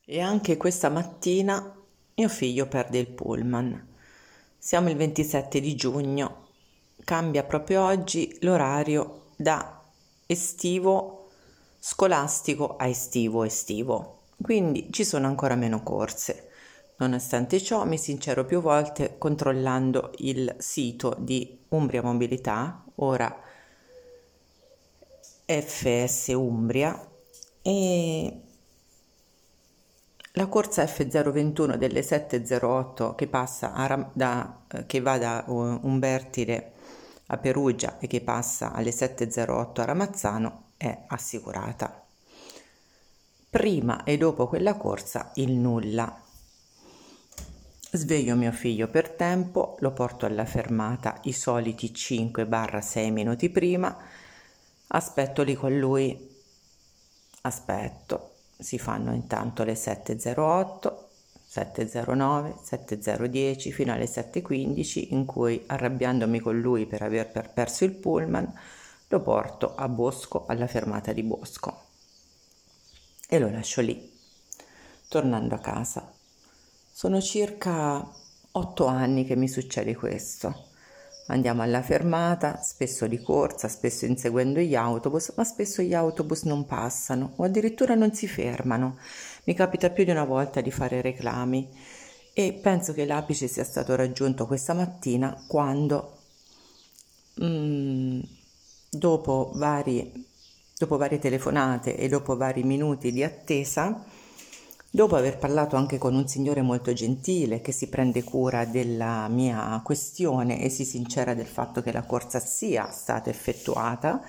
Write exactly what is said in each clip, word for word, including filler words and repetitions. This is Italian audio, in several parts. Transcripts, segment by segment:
E anche questa mattina mio figlio perde il pullman. Siamo il ventisette di giugno, cambia proprio oggi l'orario da estivo scolastico a estivo estivo, quindi ci sono ancora meno corse. Nonostante ciò mi sincero più volte controllando il sito di Umbria Mobilità, ora F S Umbria, e la corsa F zero ventuno delle sette e zero otto che passa a Ram- da, eh, che va da uh, Umbertide a Perugia e che passa alle sette e zero otto a Ramazzano è assicurata. Prima e dopo quella corsa il nulla. Sveglio mio figlio per tempo, lo porto alla fermata i soliti cinque sei minuti prima, aspetto lì con lui, aspetto, si fanno intanto le sette e zero otto, sette e zero nove, sette e zero dieci fino alle sette e quindici, in cui, arrabbiandomi con lui per aver per- perso il pullman, lo porto a Bosco, alla fermata di Bosco, e lo lascio lì. Tornando a casa, sono circa otto anni che mi succede questo. Andiamo alla fermata, spesso di corsa, spesso inseguendo gli autobus, ma spesso gli autobus non passano o addirittura non si fermano. Mi capita più di una volta di fare reclami e penso che l'apice sia stato raggiunto questa mattina quando, mm, dopo vari, dopo varie telefonate e dopo vari minuti di attesa, dopo aver parlato anche con un signore molto gentile che si prende cura della mia questione e si sincera del fatto che la corsa sia stata effettuata,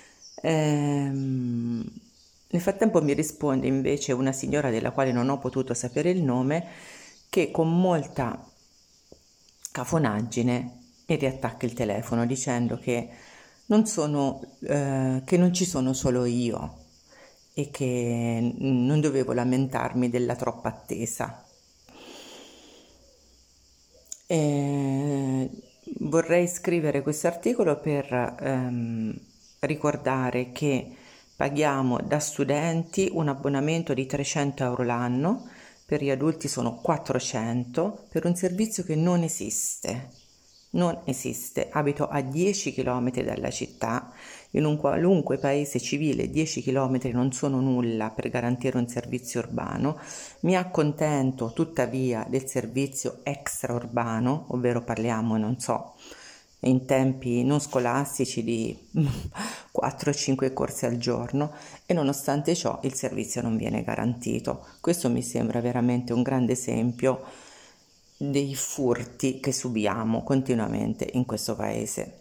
ehm, nel frattempo mi risponde invece una signora della quale non ho potuto sapere il nome, che con molta cafonaggine mi riattacca il telefono dicendo che non sono, eh, che non ci sono solo io e che non dovevo lamentarmi della troppa attesa. E vorrei scrivere questo articolo per ehm, ricordare che paghiamo da studenti un abbonamento di trecento euro l'anno, per gli adulti sono quattrocento, per un servizio che non esiste. Non esiste. Abito a dieci chilometri dalla città. In un qualunque paese civile dieci chilometri non sono nulla per garantire un servizio urbano. Mi accontento tuttavia del servizio extraurbano, ovvero parliamo, non so, in tempi non scolastici di quattro cinque corse al giorno, e nonostante ciò il servizio non viene garantito. Questo mi sembra veramente un grande esempio dei furti che subiamo continuamente in questo paese.